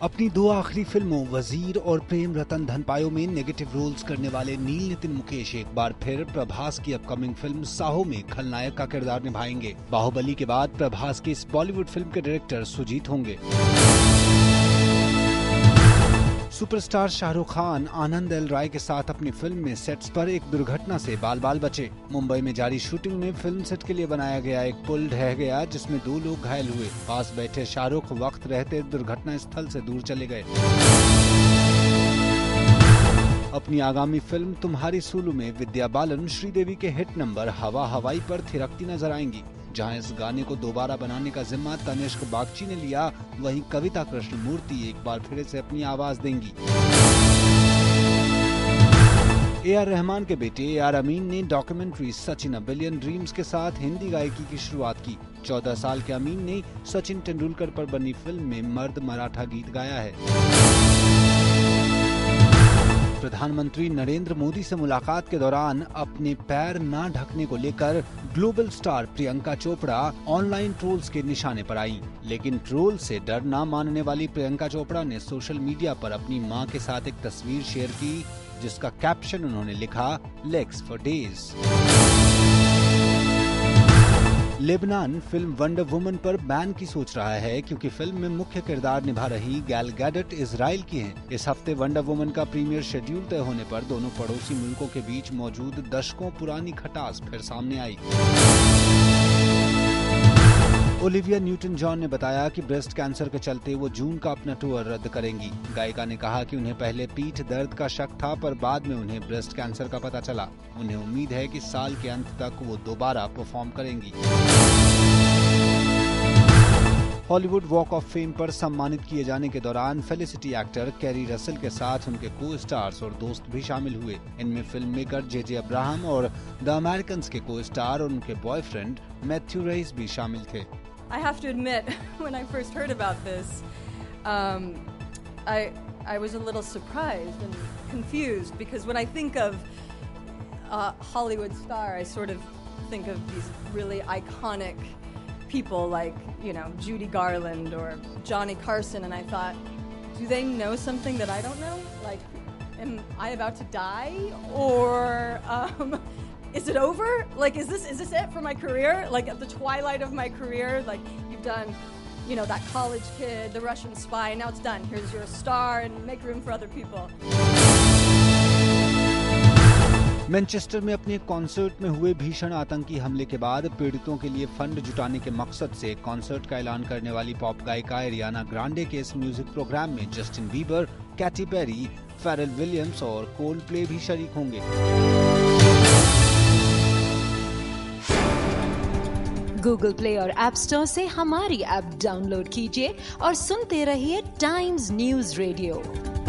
अपनी दो आखिरी फिल्मों वजीर और प्रेम रतन धन पायो में नेगेटिव रोल्स करने वाले नील नितिन मुकेश एक बार फिर प्रभास की अपकमिंग फिल्म साहो में खलनायक का किरदार निभाएंगे। बाहुबली के बाद प्रभास की इस बॉलीवुड फिल्म के डायरेक्टर सुजीत होंगे। सुपरस्टार शाहरुख खान आनंद एल राय के साथ अपनी फिल्म में सेट्स पर एक दुर्घटना से बाल बाल बचे। मुंबई में जारी शूटिंग में फिल्म सेट के लिए बनाया गया एक पुल ढह गया, जिसमें 2 लोग घायल हुए। पास बैठे शाहरुख वक्त रहते दुर्घटना स्थल से दूर चले गए। अपनी आगामी फिल्म तुम्हारी सुलु में विद्या बालन श्रीदेवी के हिट नंबर हवा हवाई पर थिरकती नजर आएंगी। जहां इस गाने को दोबारा बनाने का जिम्मा तनिष्क बागची ने लिया, वहीं कविता कृष्णमूर्ति एक बार फिर से अपनी आवाज देंगी। ए.आर. रहमान के बेटे ए.आर. अमीन ने documentary Sachin a billion dreams के साथ हिंदी गायकी की शुरुआत की। 14 साल के अमीन ने सचिन तेंदुलकर पर बनी फिल्म में मर्द मराठा गीत गाया है। प्रधानमंत्री नरेंद्र मोदी से मुलाकात के दौरान अपने पैर न ढकने को लेकर global star Priyanka Chopra online trolls के निशाने पर आई। लेकिन ट्रोल से डर न मानने वाली प्रियंका चोपड़ा ने सोशल मीडिया पर अपनी मां के साथ एक तस्वीर शेयर की, जिसका कैप्शन उन्होंने लिखा, legs for days. Lebanon film Wonder Woman पर बैन की सोच रहा है, क्योंकि फिल्म में मुख्य किरदार निभा रही गैल गैडट इजराइल की हैं। इस हफ्ते वंडर वुमन का प्रीमियर शेड्यूल तय होने पर दोनों पड़ोसी मुल्कों के बीच मौजूद दशकों पुरानी खटास फिर सामने आई। ओलिविया न्यूटन जॉन ने बताया कि ब्रेस्ट कैंसर के चलते वो जून का अपना टूर रद्द करेंगी। गायिका ने कहा कि उन्हें पहले पीठ दर्द का शक था, पर बाद में उन्हें ब्रेस्ट कैंसर का पता चला। उन्हें उम्मीद है कि साल के अंत तक वो दोबारा परफॉर्म करेंगी। हॉलीवुड वॉक ऑफ फेम पर सम्मानित किए जाने के दौरान फेलिसिटी एक्टर कैरी रसेल के साथ उनके को स्टार्स और दोस्त भी शामिल हुए। इनमें फिल्म मेकर जे अब्राहम और द अमेरिकन्स के को स्टार और उनके बॉयफ्रेंड मैथ्यू रेस भी शामिल थे। I have to admit, when I first heard about this, I was a little surprised and confused, because when I think of Hollywood star, I sort of think of these really iconic people like, Judy Garland or Johnny Carson, and I thought, do they know something that I don't know? Like, am I about to die? Or is it over? Like, is this it for my career? Like, at the twilight of my career, like, you've done, that college kid, the Russian spy, now it's done. Here's your star, and make room for other people. Manchester में अपने concert में हुए भीषण आतंकी हमले के बाद पीड़ितों के लिए फंड जुटाने के मकसद से कॉन्सर्ट का ऐलान करने वाली पॉप गायिका एरियाना ग्रांडे के इस म्यूजिक प्रोग्राम में Justin Bieber, Katy Perry, Pharrell Williams और कोल्डप्ले भी शरीक होंगे। गूगल प्ले और ऐप स्टोर से हमारी ऐप डाउनलोड कीजिए और सुनते रहिए टाइम्स न्यूज़ रेडियो।